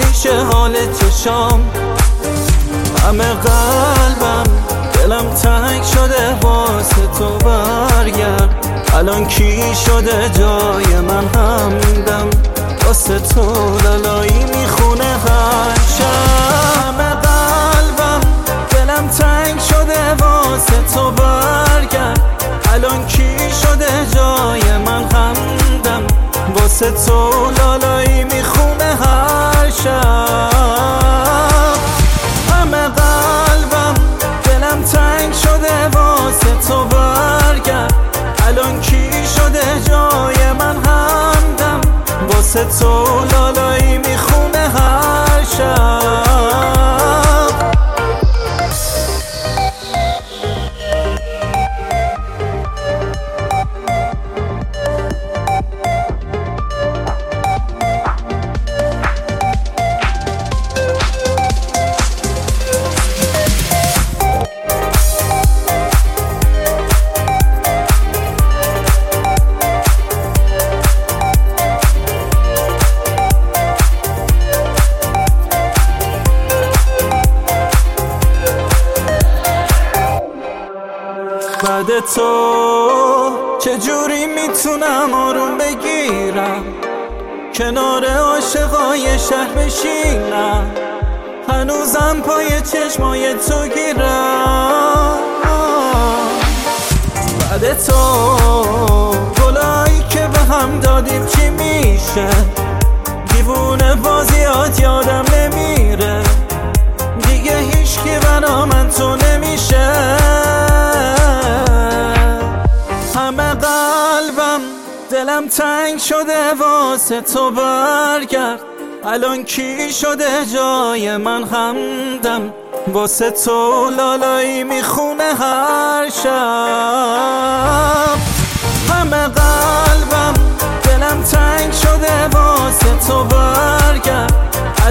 میشه حال چشام، همه قلبم دلم تنگ شده واسه تو برگرد. الان کی شده جای من همدم، واسه تو لالایی میخونه هر شب. همه قلبم دلم تنگ شده واسه تو برگرد. الان کی شده جای من همدم، واسه تو لالایی میخونه هر شب. همه قلبم دلم تنگ شده واسه تو برگرد. الان کی شده جای من همدم، واسه تو لالایی میخونه هر شب. بعد تو چجوری میتونم آروم بگیرم، کنار عاشقای شهر بشینم، هنوزم پای چشمای تو گیرم. بعد تو گلایی که به هم دادیم چی میشه، دیوونه بازیات یادم نمیره، دیگه هیچکی برا من تو نمیشه. همه قلبم دلم تنگ شده واسه تو برگرد. الان کی شده جای من همدم، واسه تو لالایی میخونه هر شب. همه قلبم دلم تنگ شده واسه تو برگرد.